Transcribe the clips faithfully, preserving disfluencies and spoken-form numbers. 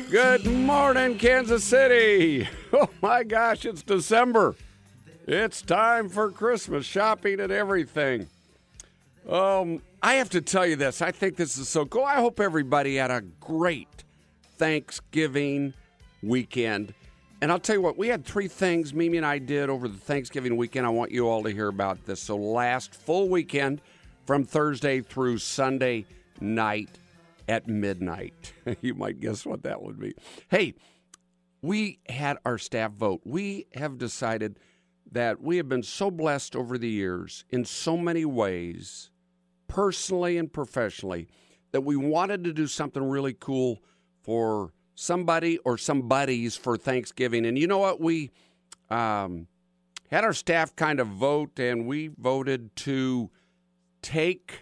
Good morning, Kansas City. Oh, my gosh, it's December. It's time for Christmas shopping and everything. Um, I have to tell you this. I think this is so cool. I hope everybody had a great Thanksgiving weekend. And I'll tell you what, we had three things Mimi and I did over the Thanksgiving weekend. I want you all to hear about this. So last full weekend from Thursday through Sunday night at midnight. You might guess what that would be. Hey, we had our staff vote. We have decided that we have been so blessed over the years in so many ways, personally and professionally, that we wanted to do something really cool for somebody or somebodies for Thanksgiving. And you know what? We um, had our staff kind of vote, and we voted to take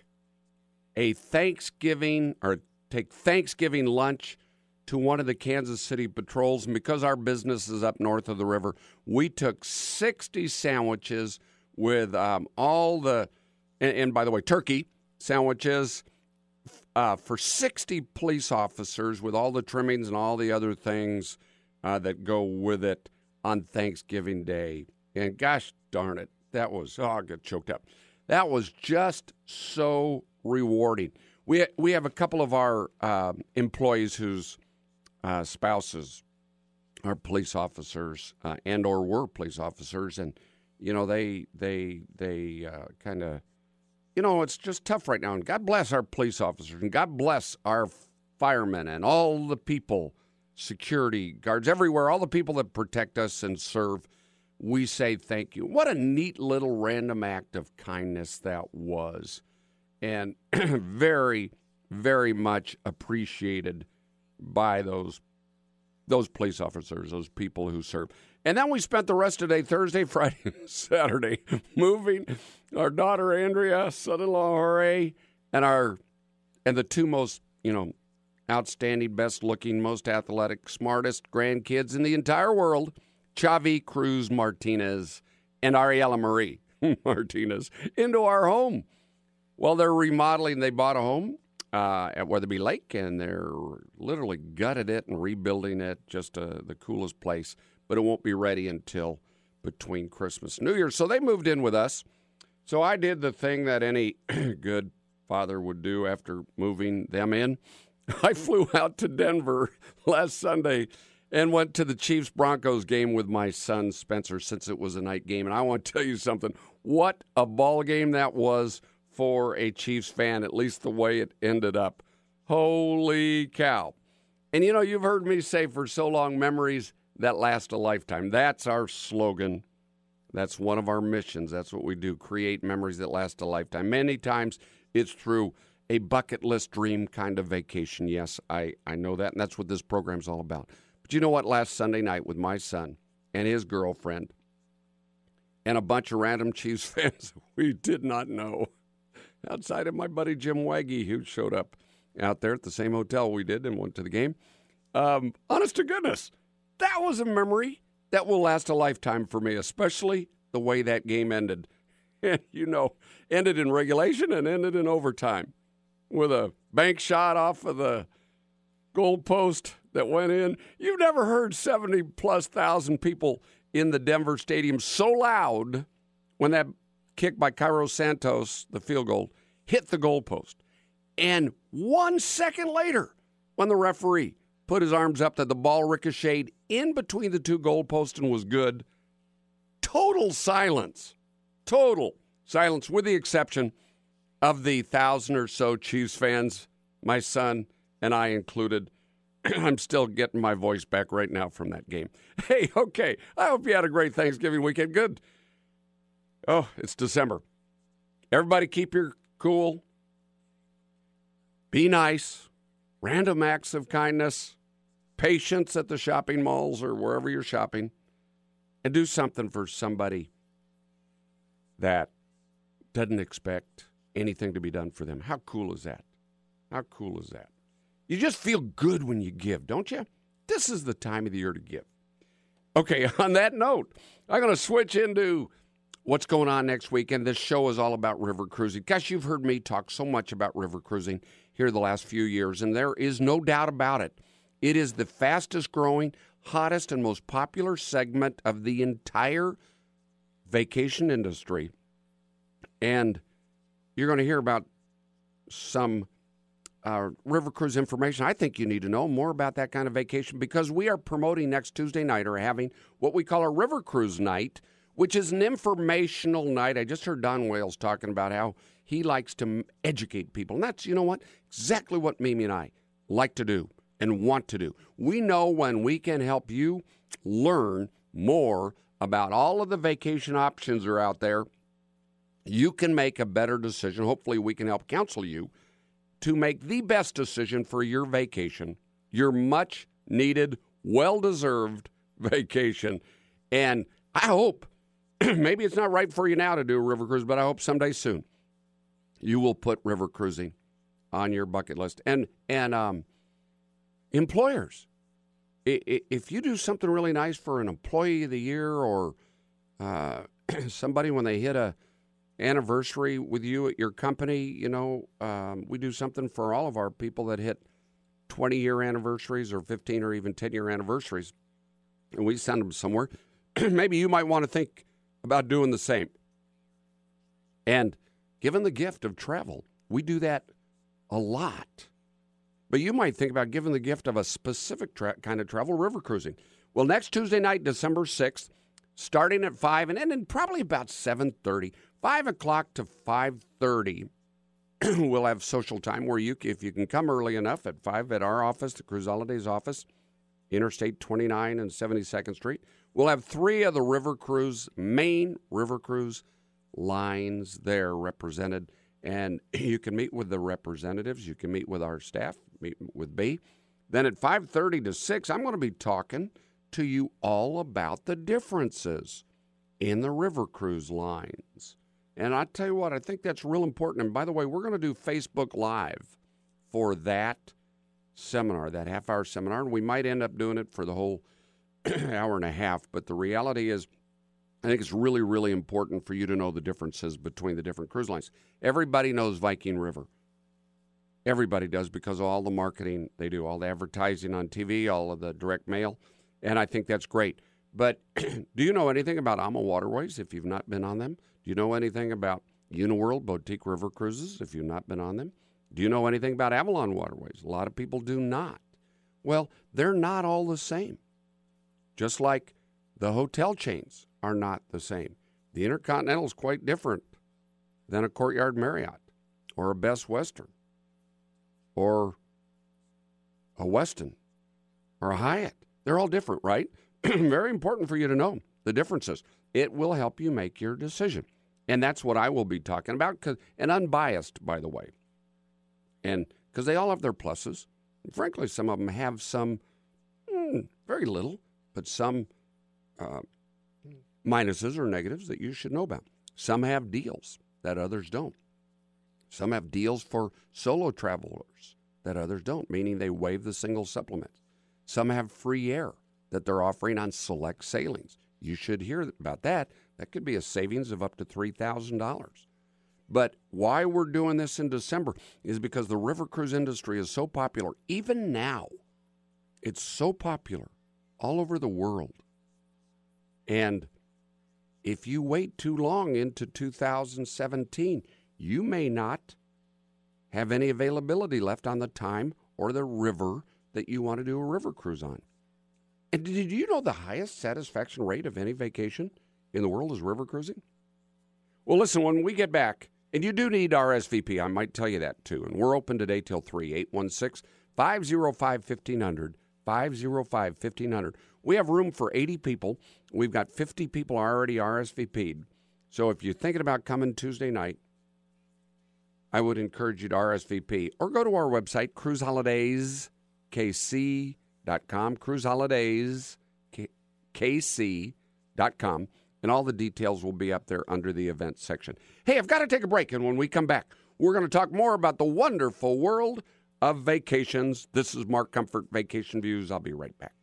a Thanksgiving or take Thanksgiving lunch to one of the Kansas City patrols. And because our business is up north of the river, we took sixty sandwiches with um, all the, and, and by the way, turkey sandwiches uh, for sixty police officers with all the trimmings and all the other things uh, that go with it on Thanksgiving Day. And gosh darn it, that was, oh, I got choked up. That was just so rewarding. We we have a couple of our uh, employees whose uh, spouses are police officers uh, and or were police officers, and you know they they they uh, kind of, you know, it's just tough right now. And God bless our police officers, and God bless our firemen and all the people, security guards everywhere, all the people that protect us and serve. We say thank you. What a neat little random act of kindness that was. And very, very much appreciated by those those police officers, those people who serve. And then we spent the rest of the day, Thursday, Friday, and Saturday, moving our daughter Andrea, son-in-law Jorge, and our and the two most, you know, outstanding, best-looking, most athletic, smartest grandkids in the entire world, Chavi Cruz Martinez and Ariela Marie Martinez, into our home. Well, they're remodeling. They bought a home uh, at Weatherby Lake, and they're literally gutted it and rebuilding it. Just uh, the coolest place. But it won't be ready until between Christmas and New Year's. So they moved in with us. So I did the thing that any good father would do after moving them in. I flew out to Denver last Sunday and went to the Chiefs-Broncos game with my son, Spencer, since it was a night game. And I want to tell you something. What a ball game that was for a Chiefs fan, at least the way it ended up. Holy cow. And, you know, you've heard me say for so long, memories that last a lifetime. That's our slogan. That's one of our missions. That's what we do, create memories that last a lifetime. Many times it's through a bucket list dream kind of vacation. Yes, I, I know that, and that's what this program's all about. But you know what? Last Sunday night with my son and his girlfriend and a bunch of random Chiefs fans we did not know, outside of my buddy Jim Waggy, who showed up out there at the same hotel we did and went to the game. Um, honest to goodness, that was a memory that will last a lifetime for me, especially the way that game ended. And, you know, ended in regulation and ended in overtime with a bank shot off of the goal post that went in. You've never heard seventy-plus thousand people in the Denver stadium so loud when that kick by Cairo Santos, the field goal, hit the goalpost. And one second later, when the referee put his arms up that the ball ricocheted in between the two goalposts and was good, total silence. Total silence, with the exception of the thousand or so Chiefs fans, my son and I included. I'm still getting my voice back right now from that game. Hey, okay, I hope you had a great Thanksgiving weekend. Good. Oh, it's December. Everybody keep your cool. Be nice. Random acts of kindness. Patience at the shopping malls or wherever you're shopping. And do something for somebody that doesn't expect anything to be done for them. How cool is that? How cool is that? You just feel good when you give, don't you? This is the time of the year to give. Okay, on that note, I'm going to switch into what's going on next weekend. This show is all about river cruising. Gosh, you've heard me talk so much about river cruising here the last few years, and there is no doubt about it. It is the fastest growing, hottest, and most popular segment of the entire vacation industry. And you're going to hear about some uh, river cruise information. I think you need to know more about that kind of vacation because we are promoting next Tuesday night or having what we call a river cruise night, which is an informational night. I just heard Don Wales talking about how he likes to educate people. And that's, you know what, exactly what Mimi and I like to do and want to do. We know when we can help you learn more about all of the vacation options that are out there, you can make a better decision. Hopefully we can help counsel you to make the best decision for your vacation, your much-needed, well-deserved vacation. And I hope, maybe it's not right for you now to do a river cruise, but I hope someday soon you will put river cruising on your bucket list. And and um, employers, if you do something really nice for an employee of the year or uh, somebody when they hit a anniversary with you at your company, you know, um, we do something for all of our people that hit twenty-year anniversaries or fifteen or even ten-year anniversaries, and we send them somewhere. Maybe you might want to think about doing the same. And given the gift of travel, we do that a lot. But you might think about giving the gift of a specific tra- kind of travel, river cruising. Well, next Tuesday night, December sixth, starting at five and ending probably about seven thirty, five o'clock to five thirty, we'll have social time where you, if you can come early enough at five at our office, the Cruise Holidays office, Interstate twenty-nine and seventy-second Street. We'll have three of the River Cruise, main River Cruise lines there represented. And you can meet with the representatives. You can meet with our staff, meet with B. Then at five thirty to six, I'm going to be talking to you all about the differences in the river cruise lines. And I tell you what, I think that's real important. And by the way, we're going to do Facebook Live for that seminar, that half-hour seminar. And we might end up doing it for the whole hour and a half. But the reality is, I think it's really, really important for you to know the differences between the different cruise lines. Everybody knows Viking River. Everybody does because of all the marketing they do, all the advertising on T V, all of the direct mail. And I think that's great. But do you know anything about AMA Waterways if you've not been on them? Do you know anything about Uniworld Boutique River Cruises if you've not been on them? Do you know anything about Avalon Waterways? A lot of people do not. Well, they're not all the same. Just like the hotel chains are not the same. The Intercontinental is quite different than a Courtyard Marriott or a Best Western or a Westin or a Hyatt. They're all different, right? Very important for you to know the differences. It will help you make your decision. And that's what I will be talking about, cause, and unbiased, by the way. And because they all have their pluses. And frankly, some of them have some, mm, very little, but some uh, minuses or negatives that you should know about. Some have deals that others don't. Some have deals for solo travelers that others don't, meaning they waive the single supplement. Some have free air that they're offering on select sailings. You should hear about that. That could be a savings of up to three thousand dollars. But why we're doing this in December is because the river cruise industry is so popular. Even now, it's so popular all over the world. And if you wait too long into two thousand seventeen, you may not have any availability left on the time or the river that you want to do a river cruise on. And did you know the highest satisfaction rate of any vacation in the world is river cruising? Well, listen, when we get back, and you do need R S V P, I might tell you that too, and we're open today till three, eight one six, five oh five, fifteen hundred, five oh five, fifteen hundred. We have room for eighty people. We've got fifty people already R S V P'd. So if you're thinking about coming Tuesday night, I would encourage you to R S V P or go to our website, cruise holidays k c dot com, cruise holidays k c dot com, and all the details will be up there under the events section. Hey, I've got to take a break, and when we come back, we're going to talk more about the wonderful world of vacations. This is Mark Comfort, Vacation Views. I'll be right back.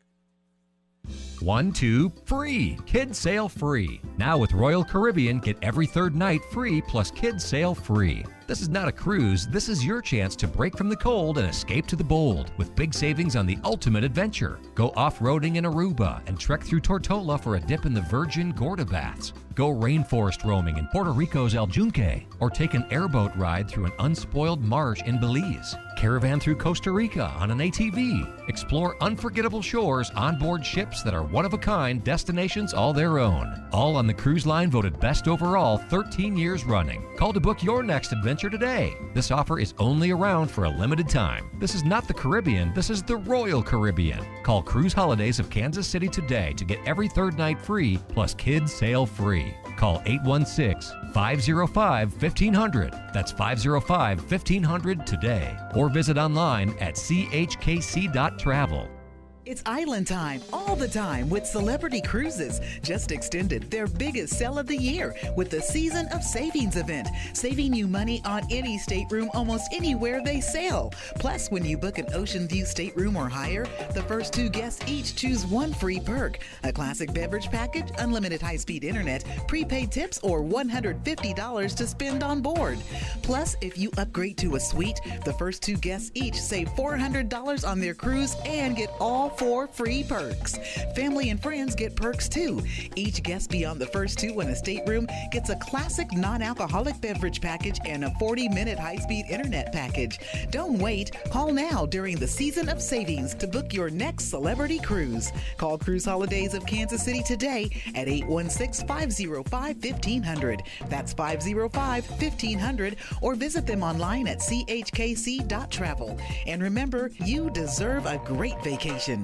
One, two, free. Kids Sail free. Now with Royal Caribbean, get every third night free plus Kids Sail free. This is not a cruise. This is your chance to break from the cold and escape to the bold with big savings on the ultimate adventure. Go off-roading in Aruba and trek through Tortola for a dip in the virgin Gorda baths. Go rainforest roaming in Puerto Rico's El Yunque, or take an airboat ride through an unspoiled marsh in Belize. Caravan through Costa Rica on an A T V. Explore unforgettable shores on board ships that are one-of-a-kind destinations all their own. All on the cruise line voted best overall thirteen years running. Call to book your next adventure today. This offer is only around for a limited time. This is not the Caribbean, this is the Royal Caribbean. Call Cruise Holidays of Kansas City today to get every third night free, plus kids sail free. Call eight one six, five oh five, fifteen hundred. That's five oh five, fifteen hundred today. Or visit online at c h k c dot travel. It's island time, all the time with Celebrity Cruises. Just extended their biggest sale of the year with the Season of Savings event, saving you money on any stateroom almost anywhere they sail. Plus, when you book an Ocean View stateroom or higher, the first two guests each choose one free perk: a classic beverage package, unlimited high-speed internet, prepaid tips, or one hundred fifty dollars to spend on board. Plus, if you upgrade to a suite, the first two guests each save four hundred dollars on their cruise and get all four free perks. Family and friends get perks too. Each guest beyond the first two in a stateroom gets a classic non-alcoholic beverage package and a forty minute high-speed internet package. Don't wait. Call now during the Season of Savings to book your next celebrity cruise. Call Cruise Holidays of Kansas City today at eight one six, five oh five, fifteen hundred. That's five oh five, fifteen hundred, or visit them online at c h k c dot travel. And remember, you deserve a great vacation.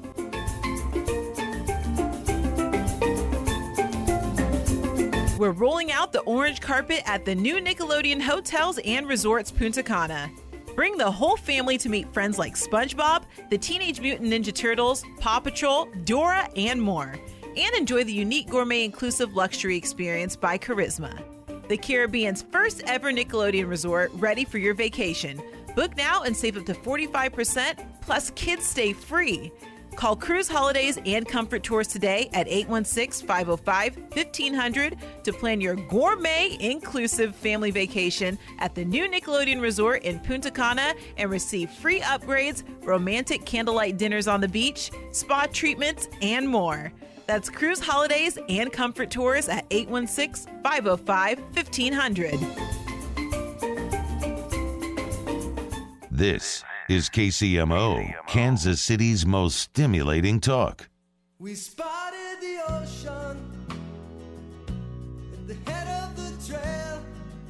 We're rolling out the orange carpet at the new Nickelodeon Hotels and Resorts Punta Cana. Bring the whole family to meet friends like SpongeBob, the Teenage Mutant Ninja Turtles, Paw Patrol, Dora, and more. And enjoy the unique gourmet inclusive luxury experience by Charisma, the Caribbean's first ever Nickelodeon resort ready for your vacation. Book now and save up to forty-five percent, plus kids stay free. Call Cruise Holidays and Comfort Tours today at eight one six, five oh five, fifteen hundred to plan your gourmet inclusive family vacation at the new Nickelodeon Resort in Punta Cana and receive free upgrades, romantic candlelight dinners on the beach, spa treatments, and more. That's Cruise Holidays and Comfort Tours at eight one six, five oh five, fifteen hundred. This is K C M O, Kansas City's most stimulating talk. We spotted the ocean at the head of the trail.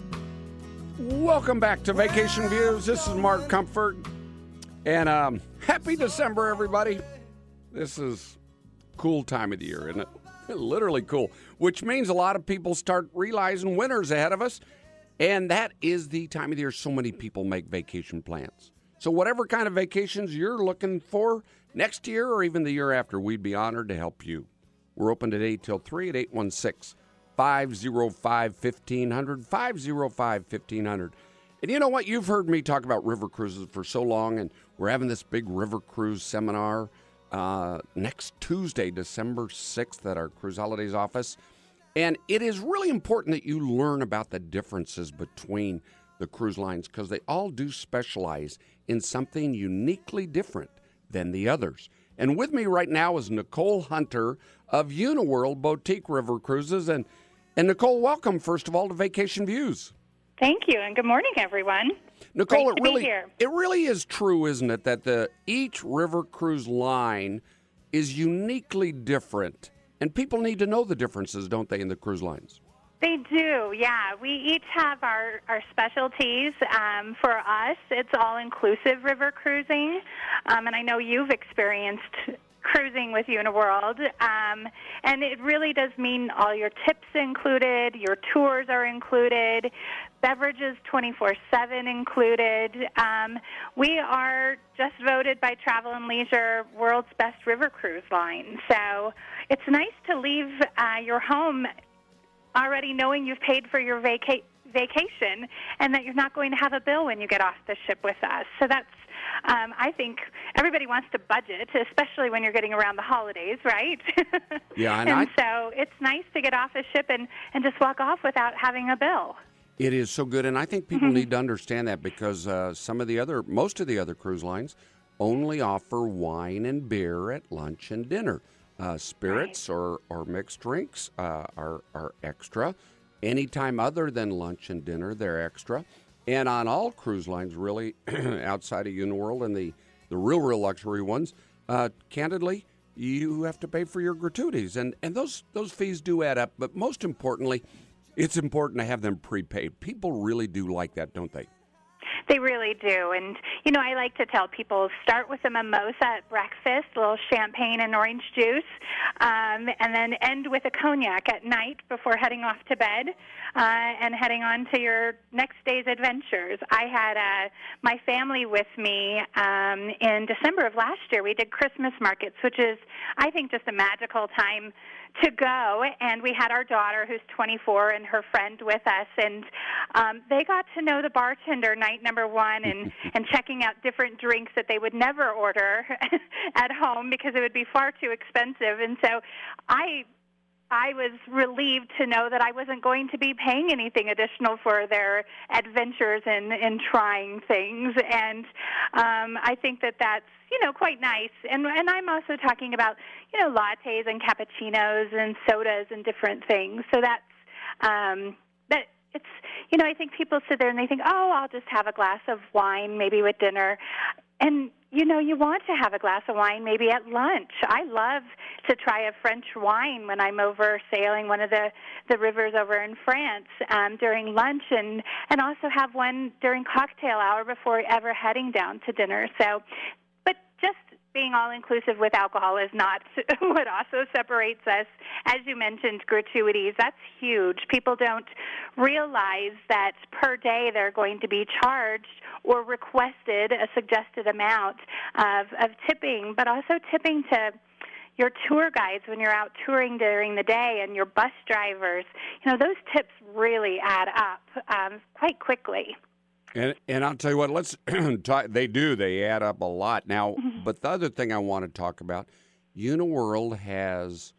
Welcome back to Vacation Views. This is Mark Comfort. And um, happy December, everybody. This is a cool time of the year, isn't it? Literally cool. Which means a lot of people start realizing winter's ahead of us. And that is the time of the year so many people make vacation plans. So whatever kind of vacations you're looking for next year or even the year after, we'd be honored to help you. We're open today till three at eight one six, five oh five, fifteen hundred, five oh five, fifteen hundred. And you know what? You've heard me talk about river cruises for so long, and we're having this big river cruise seminar uh, next Tuesday, December sixth, at our Cruise Holidays office. And it is really important that you learn about the differences between the cruise lines because they all do specialize in something uniquely different than the others. And with me right now is Nicole Hunter of Uniworld Boutique River Cruises. And, and Nicole, welcome, first of all, to Vacation Views. Thank you, and good morning, everyone. Nicole, Great it to really be here. it really is true, isn't it, that the each river cruise line is uniquely different. And people need to know the differences, don't they, in the cruise lines? They do, yeah. We each have our, our specialties. Um, for us, it's all-inclusive river cruising. Um, and I know you've experienced cruising with Uniworld. Um, and it really does mean all your tips included, your tours are included, beverages twenty-four seven included. Um, we are just voted by Travel and Leisure World's Best River Cruise Line. So it's nice to leave uh, your home already knowing you've paid for your vaca- vacation and that you're not going to have a bill when you get off the ship with us. So that's, um, I think everybody wants to budget, especially when you're getting around the holidays, right? Yeah, and, and I... so it's nice to get off the ship and, and just walk off without having a bill. It is so good, and I think people need to understand that because uh, some of the other, most of the other cruise lines only offer wine and beer at lunch and dinner. Uh, spirits right. or, or mixed drinks uh, are, are extra. Anytime other than lunch and dinner, they're extra. And on all cruise lines, really, outside of Uniworld and the, the real, real luxury ones, uh, candidly, you have to pay for your gratuities. And, and those, those fees do add up. But most importantly, it's important to have them prepaid. People really do like that, don't they? They really do. And, you know, I like to tell people, start with a mimosa at breakfast, a little champagne and orange juice, um, and then end with a cognac at night before heading off to bed uh, and heading on to your next day's adventures. I had uh, my family with me um, in December of last year. We did Christmas markets, which is, I think, just a magical time to go, and we had our daughter who's twenty-four and her friend with us, and um, they got to know the bartender night number one and, and checking out different drinks that they would never order at home because it would be far too expensive. And so I I was relieved to know that I wasn't going to be paying anything additional for their adventures in, in trying things, and um, I think that that's, you know, quite nice. And and I'm also talking about, you know, lattes and cappuccinos and sodas and different things. So that's um, that. It's, you know, I think people sit there and they think, oh, I'll just have a glass of wine maybe with dinner. And, you know, you want to have a glass of wine maybe at lunch. I love to try a French wine when I'm over sailing one of the, the rivers over in France um, during lunch, and, and also have one during cocktail hour before ever heading down to dinner. So, but just being all-inclusive with alcohol is not what also separates us. As you mentioned, gratuities, that's huge. People don't realize that per day they're going to be charged or requested a suggested amount of, of tipping, but also tipping to your tour guides when you're out touring during the day and your bus drivers. You know, those tips really add up um, quite quickly. And and I'll tell you what, let's talk, they do. They add up a lot. Now, mm-hmm. but the other thing I want to talk about, Uniworld has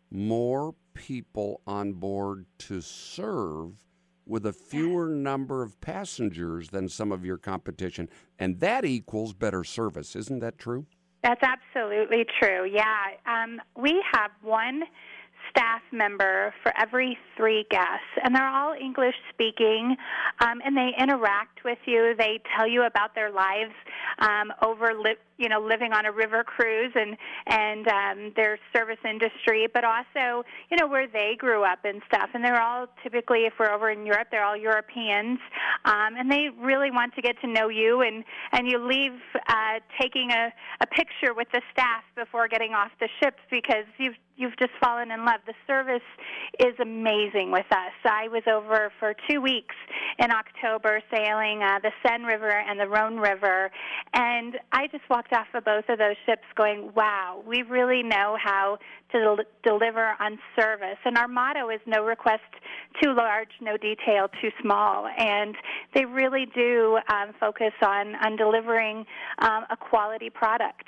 more people on board to serve with a fewer number of passengers than some of your competition, and that equals better service. Isn't that true? That's absolutely true, yeah. Um, we have one staff member for every three guests, and they're all English speaking, um, and they interact with you. They tell you about their lives um, over, li- you know, living on a river cruise and and um, their service industry, but also, you know, where they grew up and stuff. And they're all typically, if we're over in Europe, they're all Europeans, um, and they really want to get to know you. And and you leave uh, taking a, a picture with the staff before getting off the ship because you've you've just fallen in love. The service is amazing with us. I was over for two weeks in October sailing uh, the Seine River and the Rhone River, and I just walked off of both of those ships going, wow, we really know how to del- deliver on service. And our motto is no request too large, no detail too small. And they really do um, focus on, on delivering um, a quality product.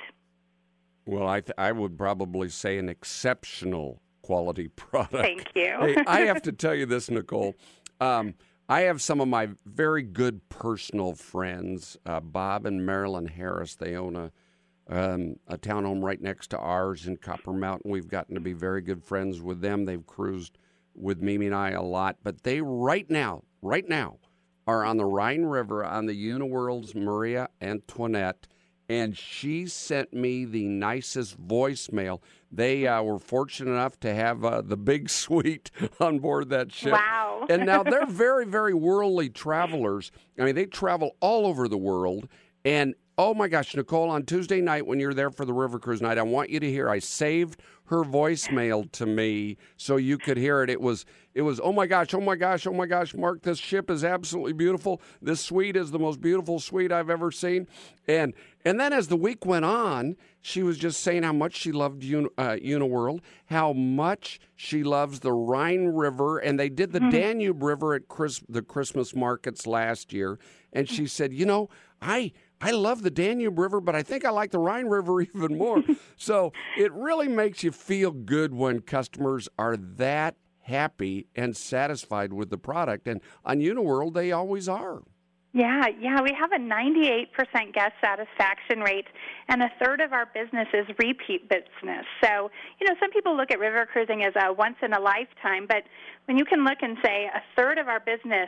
Well, I th- I would probably say an exceptional quality product. Thank you. Hey, I have to tell you this, Nicole. Um, I have some of my very good personal friends, uh, Bob and Marilyn Harris. They own a um, a townhome right next to ours in Copper Mountain. We've gotten to be very good friends with them. They've cruised with Mimi and I a lot. But they right now, right now, are on the Rhine River on the Uniworld's Maria Antoinette. And she sent me the nicest voicemail. They uh, were fortunate enough to have uh, the big suite on board that ship. Wow. And now they're very, very worldly travelers. I mean, they travel all over the world. And, oh, my gosh, Nicole, on Tuesday night when you're there for the River Cruise night, I want you to hear, I saved her voicemail to me so you could hear it. It was, it was, oh, my gosh, oh, my gosh, oh, my gosh, Mark, this ship is absolutely beautiful. This suite is the most beautiful suite I've ever seen. And and then as the week went on, she was just saying how much she loved Uni, uh, Uniworld, how much she loves the Rhine River, and they did the mm-hmm. Danube River at Chris, the Christmas markets last year. And she said, you know, I I love the Danube River, but I think I like the Rhine River even more. So it really makes you feel good when customers are that happy and satisfied with the product. And on Uniworld, they always are. Yeah, yeah, we have a ninety-eight percent guest satisfaction rate, and a third of our business is repeat business. So, you know, some people look at river cruising as a once-in-a-lifetime, but when you can look and say a third of our business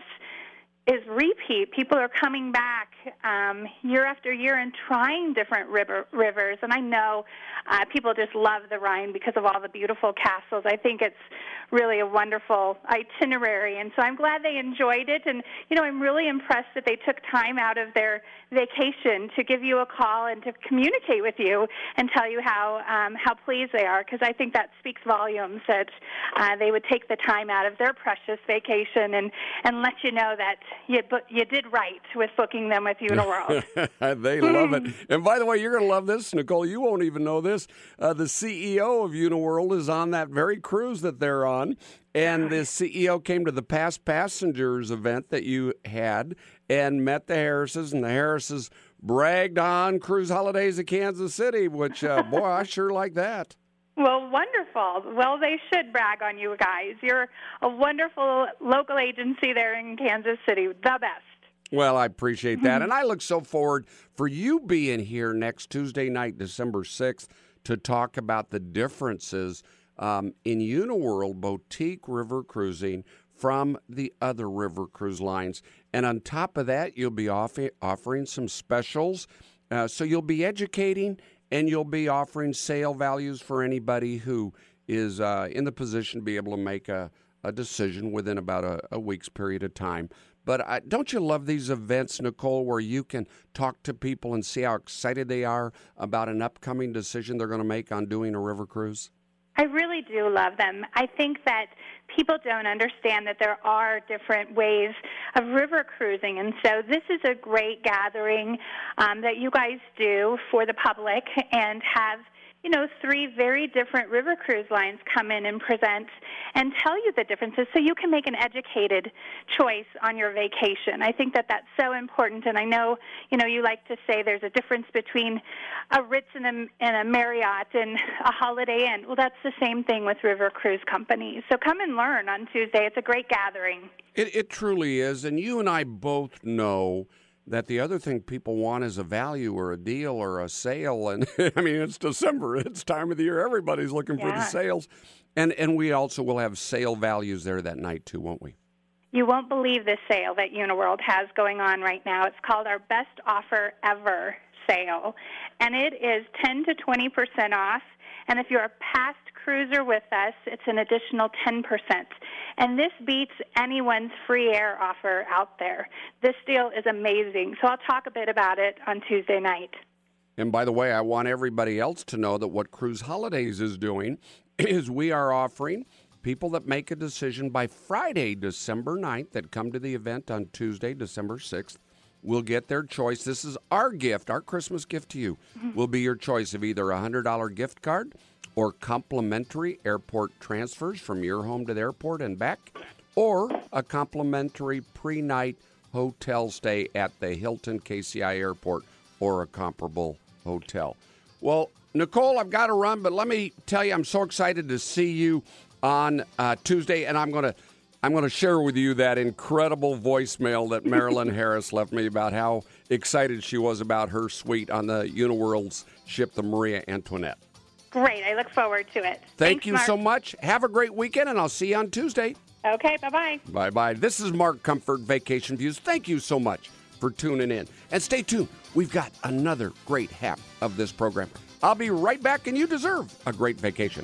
is repeat, people are coming back um, year after year and trying different river, rivers. And I know uh, people just love the Rhine because of all the beautiful castles. I think it's really a wonderful itinerary. And so I'm glad they enjoyed it. And, you know, I'm really impressed that they took time out of their vacation to give you a call and to communicate with you and tell you how um, how pleased they are, because I think that speaks volumes that uh, they would take the time out of their precious vacation and, and let you know that you bu- you did right with booking them with Uniworld. They love it. And by the way, you're going to love this, Nicole. You won't even know this. Uh, the C E O of Uniworld is on that very cruise that they're on. And the C E O came to the Past Passengers event that you had and met the Harrises, and the Harrises bragged on Cruise Holidays at Kansas City, which, uh, boy, I sure like that. Well, wonderful. Well, they should brag on you guys. You're a wonderful local agency there in Kansas City, the best. Well, I appreciate that. And I look so forward for you being here next Tuesday night, December sixth, to talk about the differences um, in Uniworld boutique river cruising from the other river cruise lines. And on top of that, you'll be off- offering some specials. Uh, so you'll be educating, and you'll be offering sale values for anybody who is uh, in the position to be able to make a, a decision within about a, a week's period of time. But I, don't you love these events, Nicole, where you can talk to people and see how excited they are about an upcoming decision they're going to make on doing a river cruise? I really do love them. I think that people don't understand that there are different ways of river cruising, and so this is a great gathering um, that you guys do for the public and have, you know, three very different river cruise lines come in and present and tell you the differences so you can make an educated choice on your vacation. I think that that's so important, and I know, you know, you like to say there's a difference between a Ritz and a, and a Marriott and a Holiday Inn. Well, that's the same thing with river cruise companies. So come and learn on Tuesday. It's a great gathering. It, it truly is, and you and I both know that the other thing people want is a value or a deal or a sale. And I mean, it's December. It's time of the year. Everybody's looking yeah. for the sales. And and we also will have sale values there that night, too, won't we? You won't believe the sale that Uniworld has going on right now. It's called our Best Offer Ever sale. And it is ten to twenty percent off. And if you're a past cruiser with us, it's an additional ten percent. And this beats anyone's free air offer out there. This deal is amazing. So I'll talk a bit about it on Tuesday night. And by the way, I want everybody else to know that what Cruise Holidays is doing is we are offering people that make a decision by Friday, December ninth, that come to the event on Tuesday, December sixth, will get their choice. This is our gift, our Christmas gift to you, mm-hmm. will be your choice of either a one hundred dollars gift card or complimentary airport transfers from your home to the airport and back, or a complimentary pre-night hotel stay at the Hilton K C I Airport or a comparable hotel. Well, Nicole, I've got to run, but let me tell you, I'm so excited to see you on uh, Tuesday, and I'm going to I'm going to share with you that incredible voicemail that Marilyn Harris left me about how excited she was about her suite on the Uniworld's ship, the Maria Antoinette. Great. I look forward to it. Thank Thanks, you Mark. so much. Have a great weekend, and I'll see you on Tuesday. Okay, bye-bye. Bye-bye. This is Mark Comfort, Vacation Views. Thank you so much for tuning in. And stay tuned. We've got another great half of this program. I'll be right back, and you deserve a great vacation.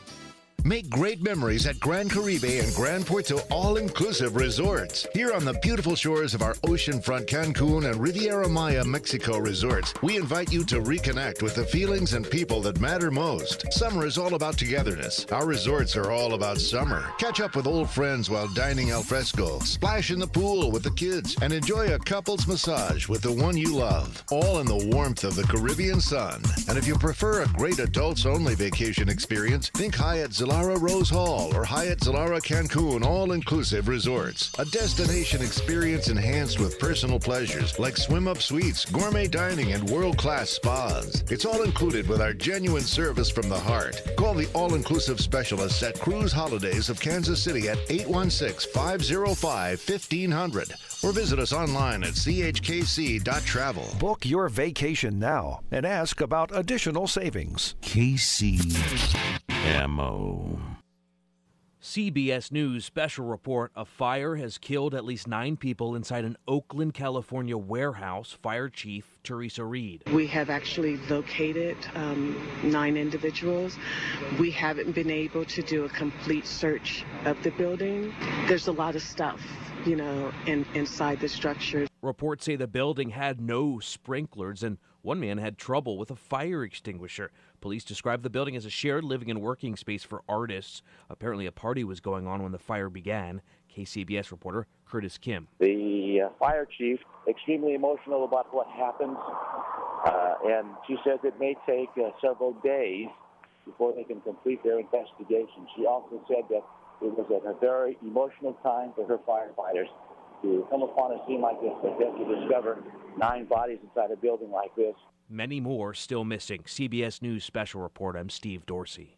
Make great memories at Gran Caribe and Gran Puerto all-inclusive resorts. Here on the beautiful shores of our oceanfront Cancun and Riviera Maya, Mexico resorts, we invite you to reconnect with the feelings and people that matter most. Summer is all about togetherness. Our resorts are all about summer. Catch up with old friends while dining al fresco, splash in the pool with the kids, and enjoy a couple's massage with the one you love. All in the warmth of the Caribbean sun. And if you prefer a great adults-only vacation experience, think Hyatt Zillow Zilara Rose Hall or Hyatt Zilara Cancun all-inclusive resorts. A destination experience enhanced with personal pleasures like swim-up suites, gourmet dining, and world-class spas. It's all included with our genuine service from the heart. Call the all-inclusive specialists at Cruise Holidays of Kansas City at eight one six, five oh five, fifteen hundred or visit us online at c h k c dot travel. Book your vacation now and ask about additional savings. K C M O. C B S News special report. A fire has killed at least nine people inside an Oakland, California warehouse. Fire Chief Teresa Reed. We have actually located um, nine individuals. We haven't been able to do a complete search of the building. There's a lot of stuff, you know, in, inside the structure. Reports say the building had no sprinklers, and one man had trouble with a fire extinguisher. Police described the building as a shared living and working space for artists. Apparently a party was going on when the fire began. K C B S reporter Curtis Kim. The uh, fire chief, extremely emotional about what happened, uh, and she says it may take uh, several days before they can complete their investigation. She also said that it was at a very emotional time for her firefighters to come upon a scene like this, but then to discover nine bodies inside a building like this. Many more still missing. C B S News special report. I'm Steve Dorsey.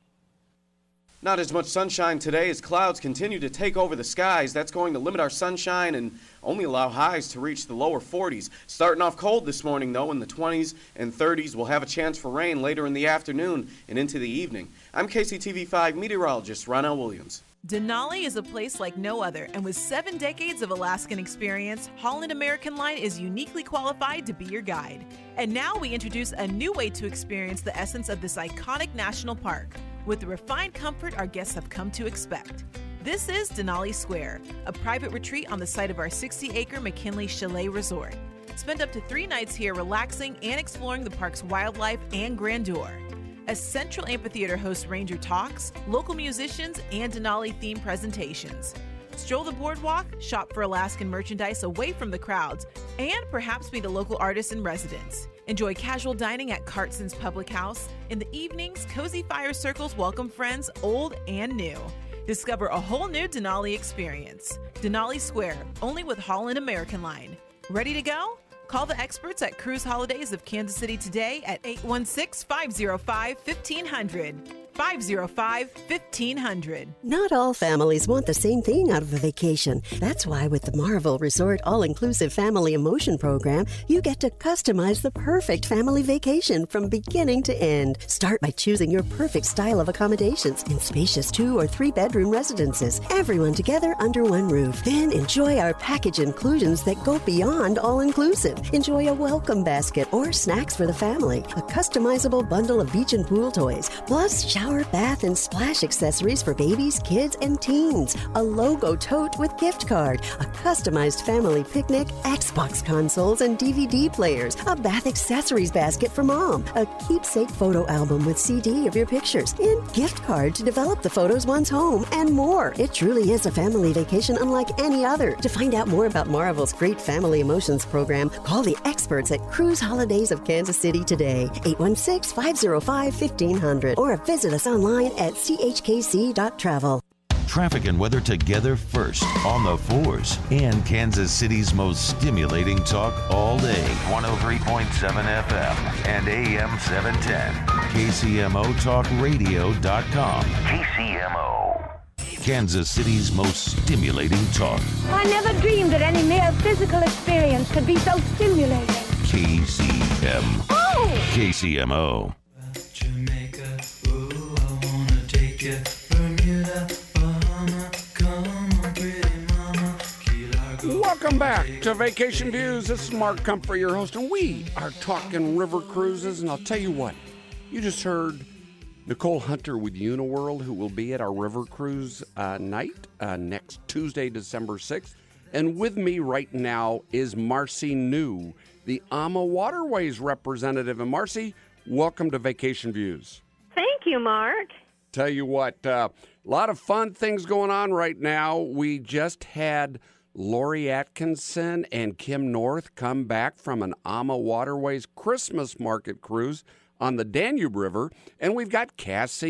Not as much sunshine today as clouds continue to take over the skies. That's going to limit our sunshine and only allow highs to reach the lower forties. Starting off cold this morning, though, in the twenties and thirties. We'll have a chance for rain later in the afternoon and into the evening. I'm K C T V five meteorologist Ronell Williams. Denali is a place like no other, and with seven decades of Alaskan experience, Holland American Line is uniquely qualified to be your guide. And now we introduce a new way to experience the essence of this iconic national park, with the refined comfort our guests have come to expect. This is Denali Square, a private retreat on the site of our sixty-acre McKinley Chalet Resort. Spend up to three nights here relaxing and exploring the park's wildlife and grandeur. A central amphitheater hosts ranger talks, local musicians, and Denali-themed presentations. Stroll the boardwalk, shop for Alaskan merchandise away from the crowds, and perhaps meet a local artist in residence. Enjoy casual dining at Cartson's Public House. In the evenings, cozy fire circles welcome friends old and new. Discover a whole new Denali experience. Denali Square, only with Holland American Line. Ready to go? Call the experts at Cruise Holidays of Kansas City today at eight one six, five oh five, fifteen hundred. five oh five, fifteen hundred. Not all families want the same thing out of a vacation. That's why with the Marvel Resort All-Inclusive Family Emotion Program, you get to customize the perfect family vacation from beginning to end. Start by choosing your perfect style of accommodations in spacious two- or three-bedroom residences, everyone together under one roof. Then enjoy our package inclusions that go beyond all-inclusive. Enjoy a welcome basket or snacks for the family, a customizable bundle of beach and pool toys, plus shower, bath, and splash accessories for babies, kids, and teens, a logo tote with gift card, a customized family picnic, Xbox consoles and D V D players, a bath accessories basket for mom, a keepsake photo album with C D of your pictures, and gift card to develop the photos one's home, and more. It truly is a family vacation unlike any other. To find out more about Marvel's great Family Emotions program, call the experts at Cruise Holidays of Kansas City today, eight one six, five oh five, fifteen hundred, or visit us online at c h k c dot travel. Traffic and weather together first on the fours and Kansas City's most stimulating talk all day. one oh three point seven F M and A M seven ten. K C M O talk radio dot com. K C M O. Kansas City's most stimulating talk. I never dreamed that any mere physical experience could be so stimulating. K C M. Oh! K C M O. Jamaica, ooh, I wanna take you. Bermuda, Bahama, come on, pretty mama. Key Largo. Welcome back to Vacation Views. This is Mark Comfort, your host, and we are talking river cruises. And I'll tell you what, you just heard Nicole Hunter with Uniworld, who will be at our river cruise uh, night uh, next Tuesday, December sixth. And with me right now is Marcy New, the AMA Waterways representative. And Marcy, welcome to Vacation Views. Thank you, Mark. Tell you what, a uh, lot of fun things going on right now. We just had Lori Atkinson and Kim North come back from an AMA Waterways Christmas market cruise on the Danube River. And we've got Cassie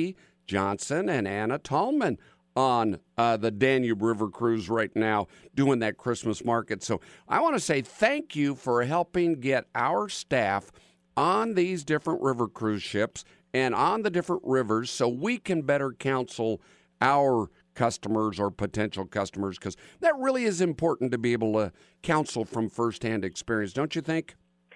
Johnson and Anna Tallman on uh, the Danube River Cruise right now doing that Christmas market. So I want to say thank you for helping get our staff on these different river cruise ships and on the different rivers so we can better counsel our customers or potential customers, because that really is important to be able to counsel from firsthand experience, don't you think?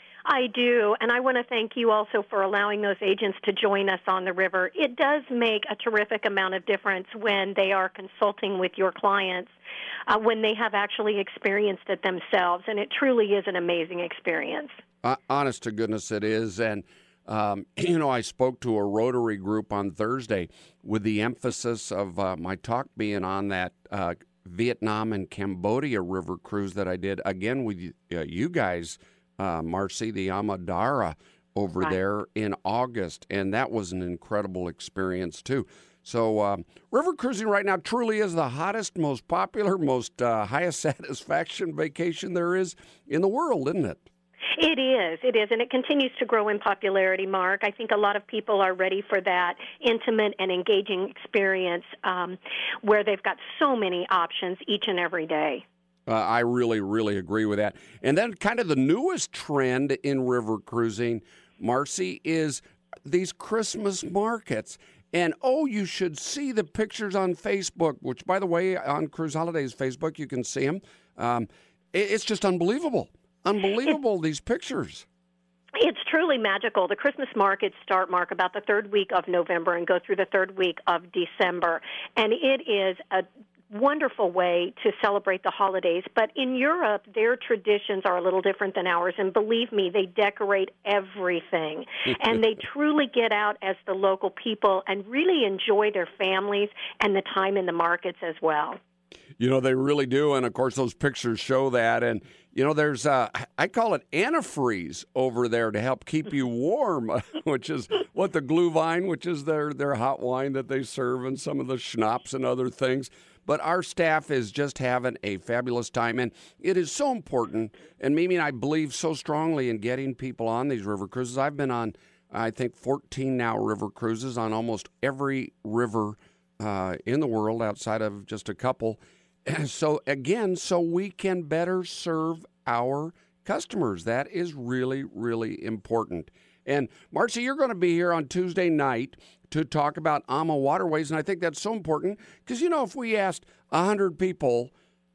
I do, and I want to thank you also for allowing those agents to join us on the river. It does make a terrific amount of difference when they are consulting with your clients, uh, when they have actually experienced it themselves, and it truly is an amazing experience. Uh, honest to goodness, it is, and um, you know, I spoke to a Rotary group on Thursday with the emphasis of uh, my talk being on that uh, Vietnam and Cambodia river cruise that I did, again, with you, uh, you guys, Uh, Marcy, the Amadara over Right. there in August, and that was an incredible experience too. So um, river cruising right now truly is the hottest, most popular, most uh, highest satisfaction vacation there is in the world, isn't it? It is, it is, and it continues to grow in popularity, Mark. I think a lot of people are ready for that intimate and engaging experience um, where they've got so many options each and every day. Uh, I really, really agree with that. And then kind of the newest trend in river cruising, Marcy, is these Christmas markets. And, oh, you should see the pictures on Facebook, which, by the way, on Cruise Holidays Facebook, you can see them. Um, it, it's just unbelievable. Unbelievable, these pictures. It's truly magical. The Christmas markets start, Mark, about the third week of November and go through the third week of December. And it is a wonderful way to celebrate the holidays. But in Europe, their traditions are a little different than ours. And believe me, they decorate everything. And they truly get out as the local people and really enjoy their families and the time in the markets as well. You know, they really do. And, of course, those pictures show that. And, you know, there's, uh, I call it antifreeze over there to help keep you warm, which is what the Glühwein, which is their, their hot wine that they serve, and some of the schnapps and other things. But our staff is just having a fabulous time. And it is so important. And Mimi and I believe so strongly in getting people on these river cruises. I've been on, I think, fourteen now river cruises on almost every river uh, in the world outside of just a couple. So, again, so we can better serve our customers. That is really, really important. And, Marcy, you're going to be here on Tuesday night to talk about A M A Waterways, and I think that's so important because, you know, if we asked one hundred people,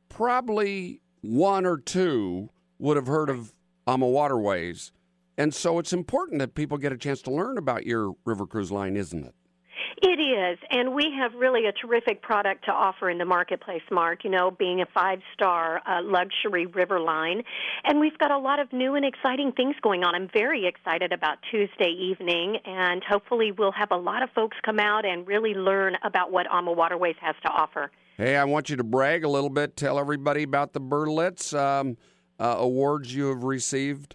probably one or two would have heard of A M A Waterways. And so it's important that people get a chance to learn about your river cruise line, isn't it? It is, and we have really a terrific product to offer in the marketplace, Mark, you know, being a five-star uh, luxury river line. And we've got a lot of new and exciting things going on. I'm very excited about Tuesday evening, and hopefully we'll have a lot of folks come out and really learn about what A M A Waterways has to offer. Hey, I want you to brag a little bit. Tell everybody about the Berlitz um, uh, awards you have received.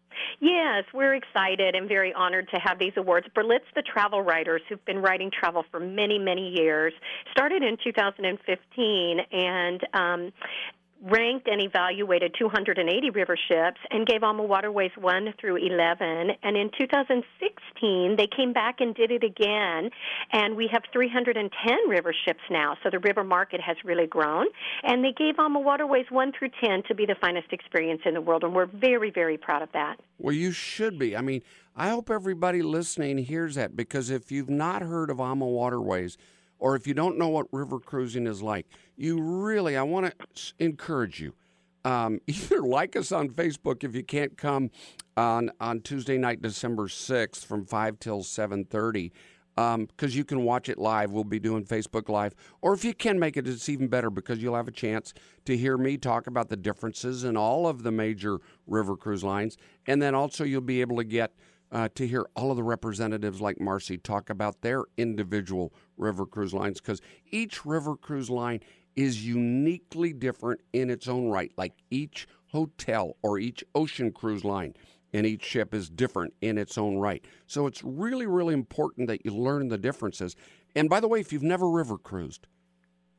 Yes, we're excited and very honored to have these awards. Berlitz, the travel writers who've been writing travel for many, many years, started in two thousand fifteen and um, ranked and evaluated two hundred eighty river ships and gave A M A Waterways one through eleven. And in two thousand sixteen, they came back and did it again, and we have three hundred ten river ships now. So the river market has really grown. And they gave A M A Waterways one through ten to be the finest experience in the world, and we're very, very proud of that. Well, you should be. I mean, I hope everybody listening hears that, because if you've not heard of A M A Waterways, or if you don't know what river cruising is like, you really, I want to encourage you. Um, either like us on Facebook if you can't come on, on Tuesday night, December sixth from five till seven thirty, because um, you can watch it live. We'll be doing Facebook Live. Or if you can make it, it's even better because you'll have a chance to hear me talk about the differences in all of the major river cruise lines. And then also you'll be able to get Uh, to hear all of the representatives like Marcy talk about their individual river cruise lines, because each river cruise line is uniquely different in its own right, like each hotel or each ocean cruise line and each ship is different in its own right. So it's really, really important that you learn the differences. And by the way, if you've never river cruised,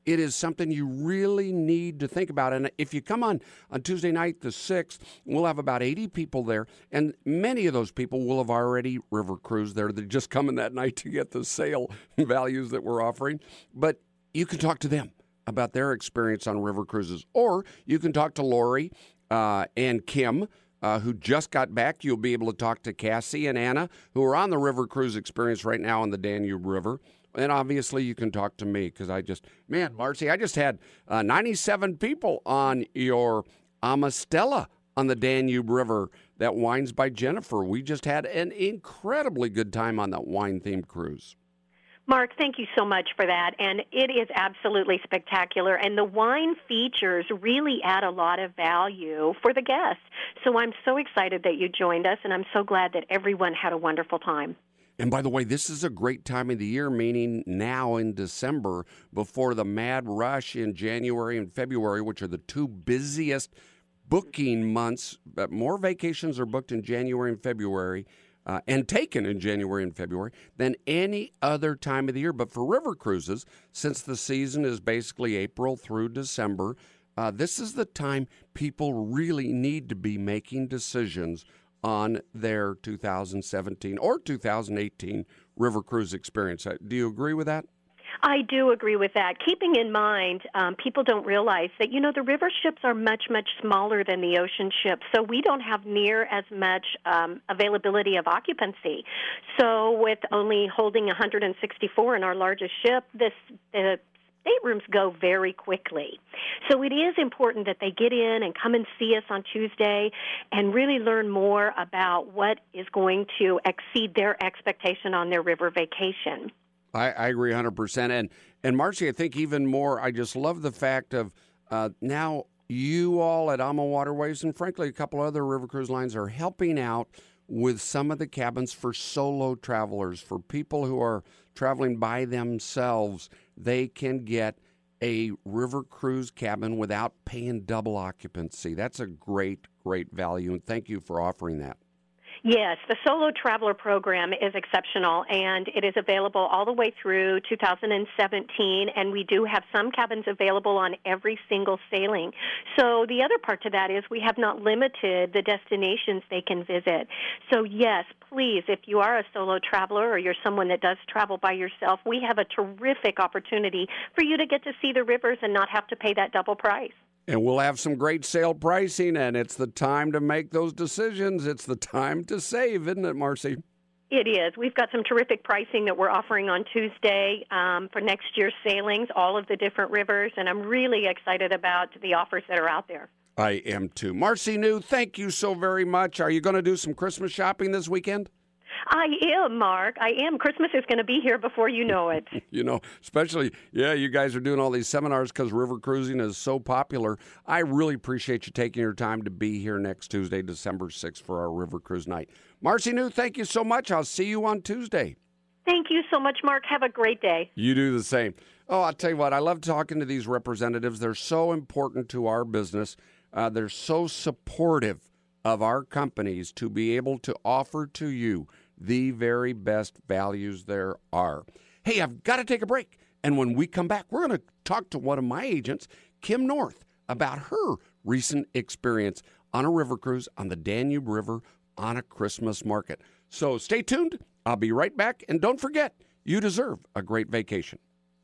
it is something you really need to think about. And if you come on on Tuesday night, the sixth, we'll have about eighty people there, and many of those people will have already river cruised there. They're just coming that night to get the sale values that we're offering. But you can talk to them about their experience on river cruises, or you can talk to Lori uh, and Kim, uh, who just got back. You'll be able to talk to Cassie and Anna, who are on the river cruise experience right now on the Danube River. And obviously, you can talk to me because I just, man, Marcy, I just had uh, ninety-seven people on your Amastella on the Danube River that wines by Jennifer. We just had an incredibly good time on that wine-themed cruise. Mark, thank you so much for that. And it is absolutely spectacular. And the wine features really add a lot of value for the guests. So I'm so excited that you joined us, and I'm so glad that everyone had a wonderful time. And by the way, this is a great time of the year, meaning now in December, before the mad rush in January and February, which are the two busiest booking months. But more vacations are booked in January and February uh, and taken in January and February than any other time of the year. But for river cruises, since the season is basically April through December, uh, this is the time people really need to be making decisions on their two thousand seventeen or two thousand eighteen river cruise experience. Do you agree with that? I do agree with that. Keeping in mind, um, people don't realize that, you know, the river ships are much, much smaller than the ocean ships, so we don't have near as much um, availability of occupancy. So with only holding one hundred sixty-four in our largest ship, this the staterooms go very quickly. So it is important that they get in and come and see us on Tuesday and really learn more about what is going to exceed their expectation on their river vacation. I, I agree one hundred percent. And, and Marcy, I think even more, I just love the fact of uh, now you all at Ama Waterways and, frankly, a couple other river cruise lines are helping out with some of the cabins for solo travelers, for people who are traveling by themselves. They can get a river cruise cabin without paying double occupancy. That's a great, great value, and thank you for offering that. Yes, the Solo Traveler Program is exceptional, and it is available all the way through two thousand seventeen, and we do have some cabins available on every single sailing. So the other part to that is we have not limited the destinations they can visit. So yes, please, if you are a solo traveler or you're someone that does travel by yourself, we have a terrific opportunity for you to get to see the rivers and not have to pay that double price. And we'll have some great sale pricing, and it's the time to make those decisions. It's the time to save, isn't it, Marcy? It is. We've got some terrific pricing that we're offering on Tuesday um, for next year's sailings, all of the different rivers, and I'm really excited about the offers that are out there. I am too. Marcy New, thank you so very much. Are you going to do some Christmas shopping this weekend? I am, Mark. I am. Christmas is going to be here before you know it. You know, especially, yeah, you guys are doing all these seminars because river cruising is so popular. I really appreciate you taking your time to be here next Tuesday, December sixth, for our River Cruise Night. Marcy New, thank you so much. I'll see you on Tuesday. Thank you so much, Mark. Have a great day. You do the same. Oh, I'll tell you what, I love talking to these representatives. They're so important to our business. Uh, they're so supportive of our companies to be able to offer to you the very best values there are. Hey, I've got to take a break. And when we come back, we're going to talk to one of my agents, Kim North, about her recent experience on a river cruise on the Danube River on a Christmas market. So stay tuned. I'll be right back. And don't forget, you deserve a great vacation.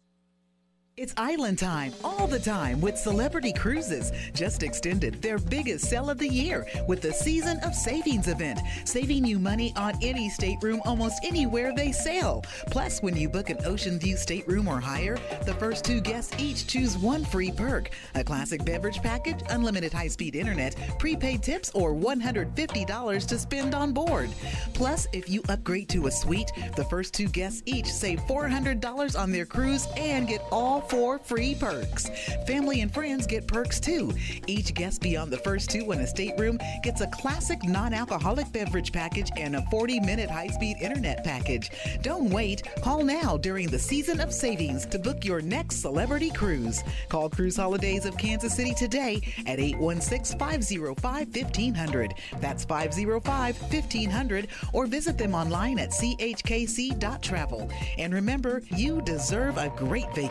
It's island time, all the time with Celebrity Cruises. Just extended their biggest sale of the year with the Season of Savings event, saving you money on any stateroom almost anywhere they sail. Plus, when you book an Ocean View stateroom or higher, the first two guests each choose one free perk: a classic beverage package, unlimited high-speed internet, prepaid tips, or one hundred fifty dollars to spend on board. Plus, if you upgrade to a suite, the first two guests each save four hundred dollars on their cruise and get all four free perks. Family and friends get perks too. Each guest beyond the first two in a stateroom gets a classic non-alcoholic beverage package and a forty minute high-speed internet package. Don't wait. Call now during the Season of Savings to book your next celebrity cruise. Call Cruise Holidays of Kansas City today at eight one six, five oh five, fifteen hundred. That's five oh five, fifteen hundred, or visit them online at c h k c dot travel. And remember, you deserve a great vacation.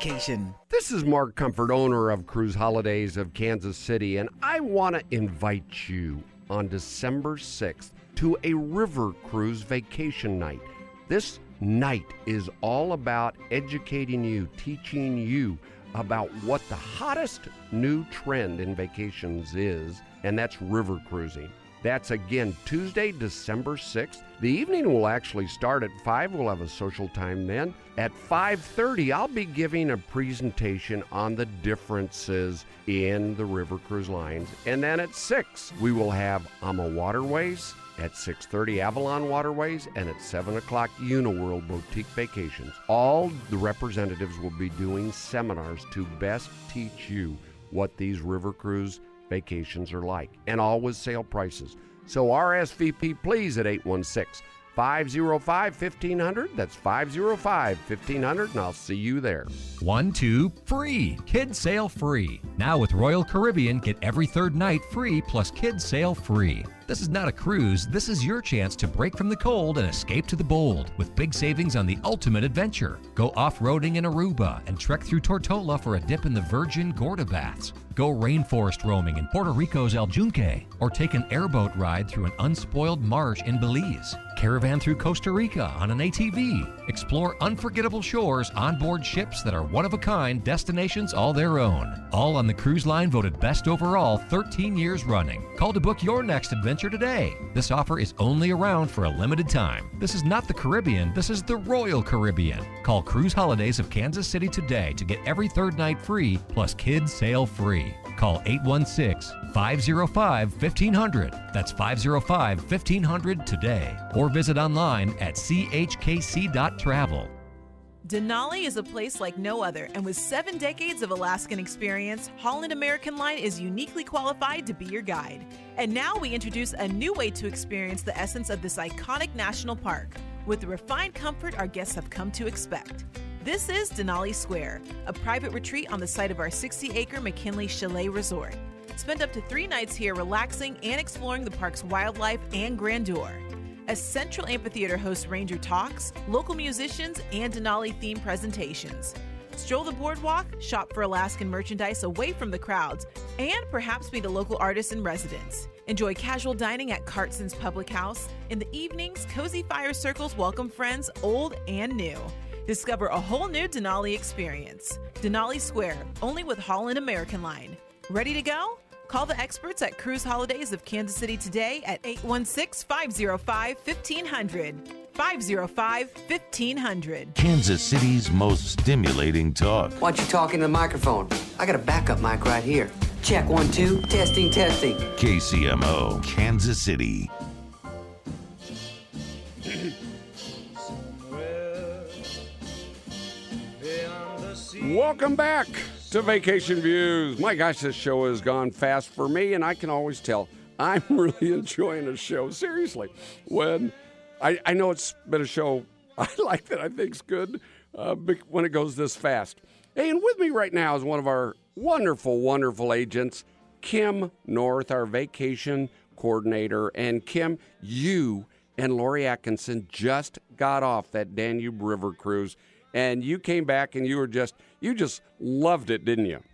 Cruising. This is Mark Comfort, owner of Cruise Holidays of Kansas City, and I want to invite you on December sixth to a river cruise vacation night. This night is all about educating you, teaching you about what the hottest new trend in vacations is, and that's river cruising. That's again Tuesday, December sixth. The evening will actually start at five. We'll have a social time then. At five thirty, I'll be giving a presentation on the differences in the river cruise lines. And then at six, we will have AMA Waterways. At six thirty, Avalon Waterways, and at seven o'clock, Uniworld Boutique Vacations. All the representatives will be doing seminars to best teach you what these river cruise vacations are like, and all with sale prices. So R S V P please at eight one six, five oh five, fifteen hundred. That's five oh five, fifteen hundred, and I'll see you there. One, two, free. Kids sale free. Now with Royal Caribbean, get every third night free plus kids sale free. This is not a cruise. This is your chance to break from the cold and escape to the bold with big savings on the ultimate adventure. Go off-roading in Aruba and trek through Tortola for a dip in the virgin Gorda baths. Go rainforest roaming in Puerto Rico's El Yunque, or take an airboat ride through an unspoiled marsh in Belize. Caravan through Costa Rica on an A T V. Explore unforgettable shores on board ships that are one-of-a-kind destinations all their own. All on the cruise line voted best overall thirteen years running. Call to book your next adventure today. This offer is only around for a limited time. This is not the Caribbean, this is the Royal Caribbean. Call Cruise Holidays of Kansas City today to get every third night free plus kids sail free. Call eight one six, five oh five, fifteen hundred. That's five oh five, fifteen hundred today. Or visit online at c h k c dot travel. Denali is a place like no other, and with seven decades of Alaskan experience, Holland American Line is uniquely qualified to be your guide. And now we introduce a new way to experience the essence of this iconic national park, with the refined comfort our guests have come to expect. This is Denali Square, a private retreat on the site of our sixty-acre McKinley Chalet Resort. Spend up to three nights here relaxing and exploring the park's wildlife and grandeur. A central amphitheater hosts ranger talks, local musicians, and Denali-themed presentations. Stroll the boardwalk, shop for Alaskan merchandise away from the crowds, and perhaps meet a local artist in residence. Enjoy casual dining at Cartson's Public House. In the evenings, cozy fire circles welcome friends old and new. Discover a whole new Denali experience. Denali Square, only with Holland American Line. Ready to go? Call the experts at Cruise Holidays of Kansas City today at eight one six, five oh five, fifteen hundred. five oh five, fifteen hundred. Kansas City's most stimulating talk. Why don't you talk into the microphone? I got a backup mic right here. Check one, two, testing, testing. K C M O, Kansas City. Welcome back to Vacation Views. My gosh, this show has gone fast for me, and I can always tell I'm really enjoying the show. Seriously, when I, I know it's been a show I like that I think's good uh, when it goes this fast. Hey, and with me right now is one of our wonderful, wonderful agents, Kim North, our vacation coordinator. And Kim, you and Lori Atkinson just got off that Danube River cruise, and you came back and you were just, you just loved it, didn't you?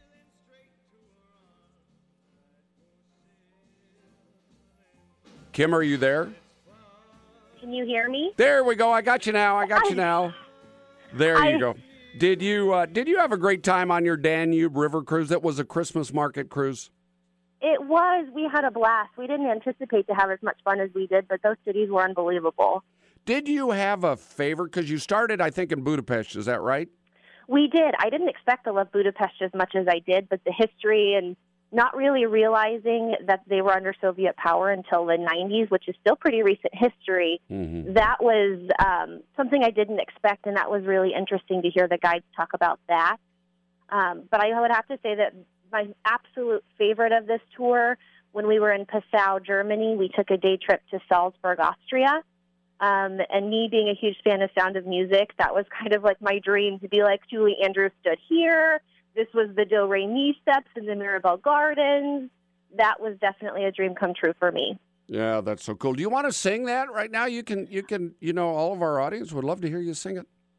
Kim, are you there? Can you hear me? There we go. I got you now. I got you now. There I, you go. Did you uh, did you have a great time on your Danube River cruise? That was a Christmas market cruise. It was. We had a blast. We didn't anticipate to have as much fun as we did, but those cities were unbelievable. Did you have a favorite? Because you started, I think, in Budapest. Is that right? We did. I didn't expect to love Budapest as much as I did, but the history and not really realizing that they were under Soviet power until the nineties, which is still pretty recent history, mm-hmm. that was um, something I didn't expect, and that was really interesting to hear the guides talk about that. Um, but I would have to say that my absolute favorite of this tour, when we were in Passau, Germany, we took a day trip to Salzburg, Austria. Um, and me being a huge fan of Sound of Music, that was kind of like my dream to be like Julie Andrews stood here. This was the Do Re Mi steps in the Mirabelle Gardens. That was definitely a dream come true for me. Yeah, that's so cool. Do you want to sing that right now? You can, you can, you know, all of our audience would love to hear you sing it.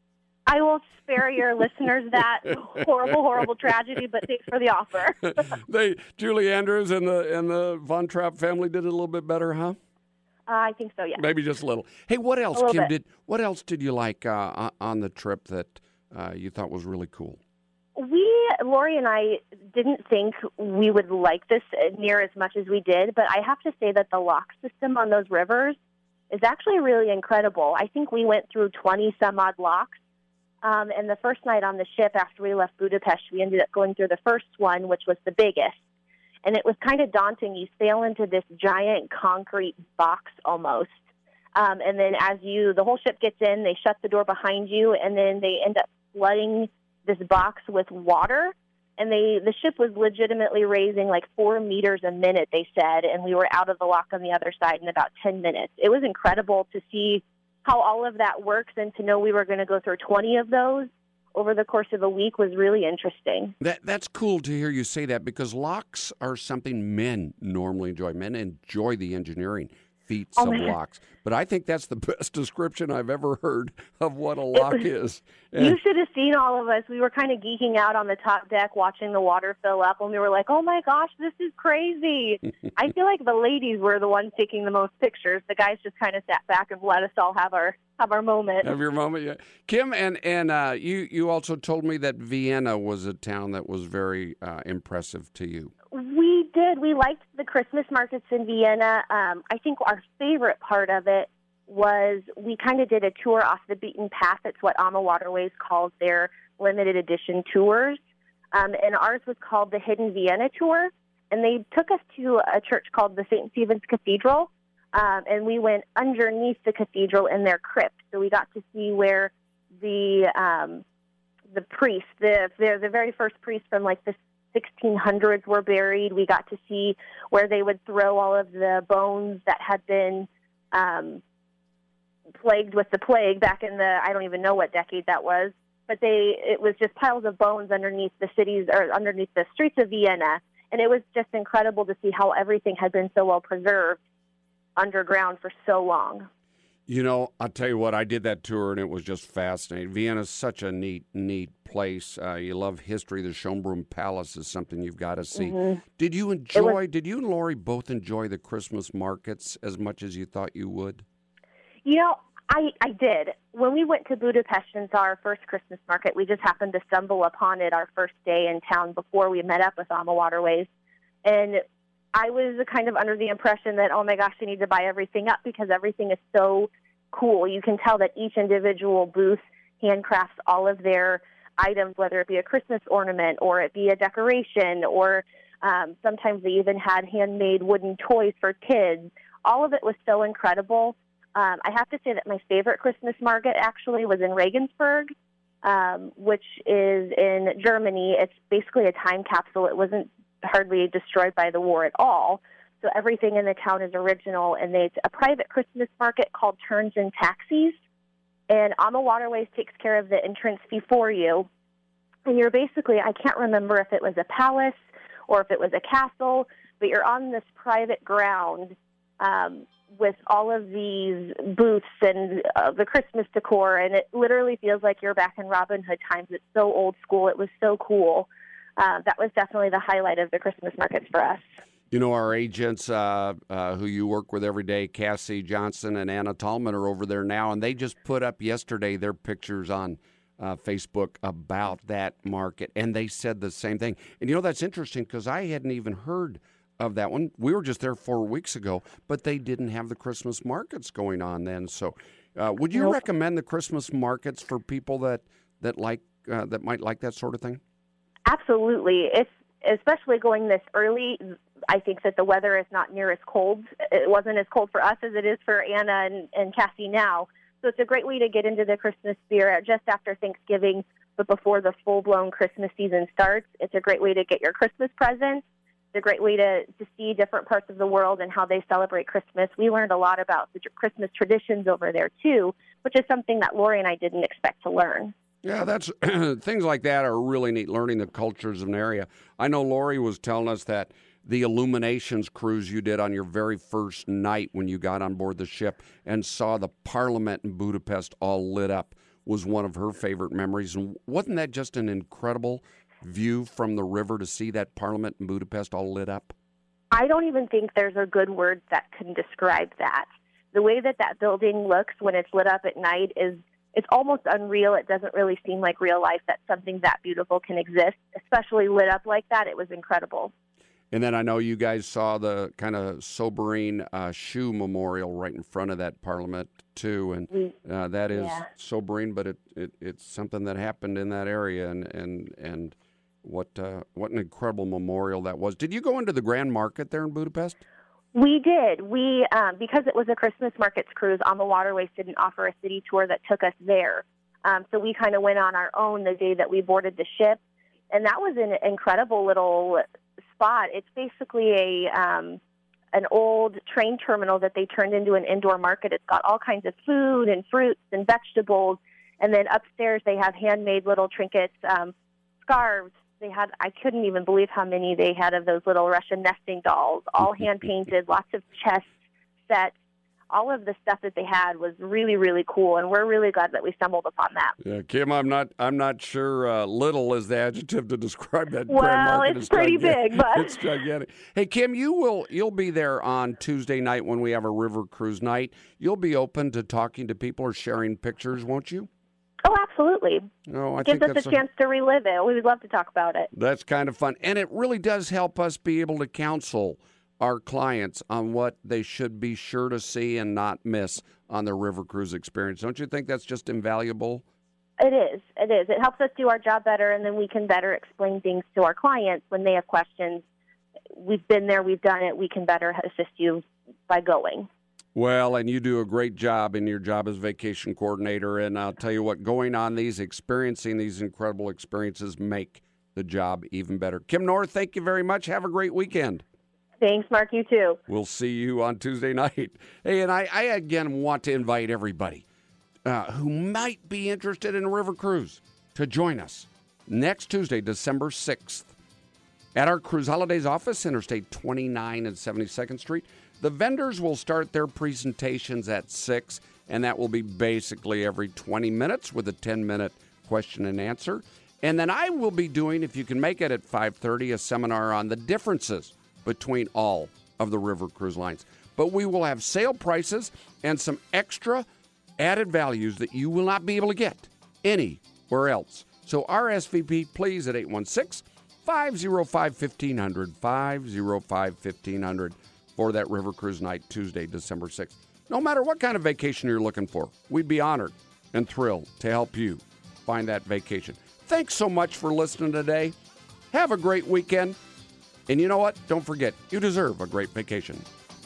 I will spare your listeners that horrible, horrible tragedy, but thanks for the offer. they, Julie Andrews and the and the Von Trapp family did it a little bit better, huh? Uh, I think so, yeah. Maybe just a little. Hey, what else, A little Kim? bit. Did what else did you like uh, on- on the trip that uh, you thought was really cool? We, Lori and I, didn't think we would like this near as much as we did, but I have to say that the lock system on those rivers is actually really incredible. I think we went through twenty some odd locks. Um, and the first night on the ship after we left Budapest, we ended up going through the first one, which was the biggest. And it was kind of daunting. You sail into this giant concrete box almost. Um, and then as you, the whole ship gets in, they shut the door behind you, and then they end up flooding this box with water. And they, the ship was legitimately raising like four meters a minute, they said, and we were out of the lock on the other side in about ten minutes. It was incredible to see how all of that works, and to know we were going to go through twenty of those over the course of a week was really interesting. That that's cool to hear you say that, because locks are something men normally enjoy. Men enjoy the engineering feats Oh, of man. locks. But I think that's the best description I've ever heard of what a lock was- is. You And- should have seen all of us. We were kind of geeking out on the top deck watching the water fill up, and we were like, oh, my gosh, this is crazy. I feel like the ladies were the ones taking the most pictures. The guys just kind of sat back and let us all have our have our moment. Have your moment, yeah. Kim, and and uh, you you also told me that Vienna was a town that was very uh, impressive to you. We did. We liked the Christmas markets in Vienna. Um, I think our favorite part of it was we kind of did a tour off the beaten path. It's what AMA Waterways calls their limited edition tours. Um, and ours was called the Hidden Vienna Tour. And they took us to a church called the Saint Stephen's Cathedral. Um, and we went underneath the cathedral in their crypt. So we got to see where the um, the priests, the, the the very first priests from like the sixteen hundreds were buried. We got to see where they would throw all of the bones that had been um, plagued with the plague back in the, I don't even know what decade that was, but they it was just piles of bones underneath the cities or underneath the streets of Vienna. And it was just incredible to see how everything had been so well preserved underground for so long. You know, I'll tell you what, I did that tour, and it was just fascinating. Vienna's such a neat, neat place. Uh, you love history. The Schönbrunn Palace is something you've got to see. Mhm. Did you enjoy, did you and Lori both enjoy the Christmas markets as much as you thought you would? You know, I, I did. When we went to Budapest and saw our first Christmas market, we just happened to stumble upon it our first day in town before we met up with AMA Waterways. And I was kind of under the impression that, oh my gosh, I need to buy everything up because everything is so cool. You can tell that each individual booth handcrafts all of their items, whether it be a Christmas ornament or it be a decoration, or um, sometimes they even had handmade wooden toys for kids. All of it was so incredible. Um, I have to say that my favorite Christmas market actually was in Regensburg, um, which is in Germany. It's basically a time capsule. It wasn't hardly destroyed by the war at all. So everything in the town is original, and it's a private Christmas market called Turns and Taxis. And AMA Waterways takes care of the entrance fee for you. And you're basically, I can't remember if it was a palace or if it was a castle, but you're on this private ground um, with all of these booths and uh, the Christmas decor, and it literally feels like you're back in Robin Hood times. It's so old school. It was so cool. Uh, that was definitely the highlight of the Christmas markets for us. You know, our agents uh, uh, who you work with every day, Cassie Johnson and Anna Tallman, are over there now, and they just put up yesterday their pictures on uh, Facebook about that market, and they said the same thing. And, you know, that's interesting because I hadn't even heard of that one. We were just there four weeks ago, but they didn't have the Christmas markets going on then. So uh, would you Nope. recommend the Christmas markets for people that, that, like, uh, that might like that sort of thing? Absolutely. It's especially going this early. I think that the weather is not near as cold. It wasn't as cold for us as it is for Anna and, and Cassie now. So it's a great way to get into the Christmas spirit just after Thanksgiving, but before the full-blown Christmas season starts. It's a great way to get your Christmas presents. It's a great way to, to see different parts of the world and how they celebrate Christmas. We learned a lot about the Christmas traditions over there, too, which is something that Lori and I didn't expect to learn. Yeah, that's things like that are really neat, learning the cultures of an area. I know Lori was telling us that the illuminations cruise you did on your very first night when you got on board the ship and saw the Parliament in Budapest all lit up was one of her favorite memories. And wasn't that just an incredible view from the river to see that Parliament in Budapest all lit up? I don't even think there's a good word that can describe that. The way that that building looks when it's lit up at night is it's almost unreal. It doesn't really seem like real life that something that beautiful can exist, especially lit up like that. It was incredible. And then I know you guys saw the kind of sobering uh, shoe memorial right in front of that Parliament, too. And uh, that is yeah. sobering, but it, it it's something that happened in that area. And and, and what uh, what an incredible memorial that was. Did you go into the Grand Market there in Budapest? We did. We, um, because it was a Christmas markets cruise, On the Waterways didn't offer a city tour that took us there. Um, so we kind of went on our own the day that we boarded the ship. And that was an incredible little spot. It's basically a um, an old train terminal that they turned into an indoor market. It's got all kinds of food and fruits and vegetables. And then upstairs they have handmade little trinkets, um, scarves. They had, I couldn't even believe how many they had of those little Russian nesting dolls, all hand-painted, lots of chess sets. All of the stuff that they had was really, really cool, and we're really glad that we stumbled upon that. Yeah, Kim, I'm not I'm not sure uh, little is the adjective to describe that well, Grand Market. it's, it's pretty gigantic. big, but... It's gigantic. Hey, Kim, you will, you'll be there on Tuesday night when we have a river cruise night. You'll be open to talking to people or sharing pictures, won't you? Oh, absolutely. No, I Gives think us that's a chance to relive it. We would love to talk about it. That's kind of fun. And it really does help us be able to counsel our clients on what they should be sure to see and not miss on their river cruise experience. Don't you think that's just invaluable? It is. It is. It helps us do our job better, and then we can better explain things to our clients when they have questions. We've been there. We've done it. We can better assist you by going. Well, and you do a great job in your job as vacation coordinator. And I'll tell you what, going on these, experiencing these incredible experiences make the job even better. Kim North, thank you very much. Have a great weekend. Thanks, Mark. You too. We'll see you on Tuesday night. Hey, and I, I again want to invite everybody uh, who might be interested in a river cruise to join us next Tuesday, December sixth, at our Cruise Holidays office, Interstate twenty-nine and seventy-second Street. The vendors will start their presentations at six, and that will be basically every twenty minutes with a ten-minute question and answer. And then I will be doing, if you can make it at five thirty, a seminar on the differences between all of the river cruise lines. But we will have sale prices and some extra added values that you will not be able to get anywhere else. So R S V P, please, at eight one six, five oh five, fifteen hundred, five oh five, fifteen hundred. For that river cruise night, Tuesday, December sixth. No matter what kind of vacation you're looking for, we'd be honored and thrilled to help you find that vacation. Thanks so much for listening today. Have a great weekend. And you know what? Don't forget, you deserve a great vacation.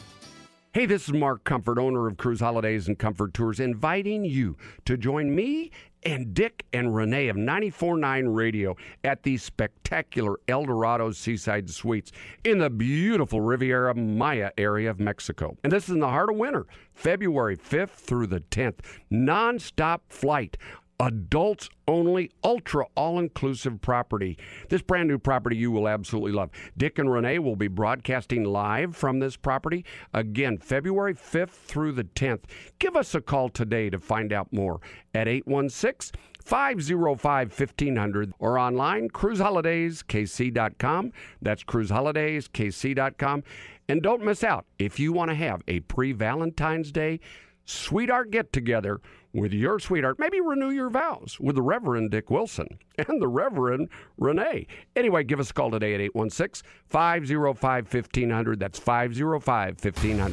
Hey, this is Mark Comfort, owner of Cruise Holidays and Comfort Tours, inviting you to join me and Dick and Renee of ninety-four point nine Radio at the spectacular El Dorado Seaside Suites in the beautiful Riviera Maya area of Mexico. And this is in the heart of winter, February fifth through the tenth. Non-stop flight. Adults only, ultra all-inclusive property. This brand new property you will absolutely love. Dick and Renee will be broadcasting live from this property. Again, February fifth through the tenth. Give us a call today to find out more at eight one six, five oh five, fifteen hundred or online, cruise holidays k c dot com. That's cruise holidays k c dot com. And don't miss out if you want to have a pre-Valentine's Day sweetheart get-together with your sweetheart. Maybe renew your vows with the Reverend Dick Wilson and the Reverend Renee. Anyway, give us a call today at eight one six, five oh five, fifteen hundred. That's five oh five, fifteen hundred.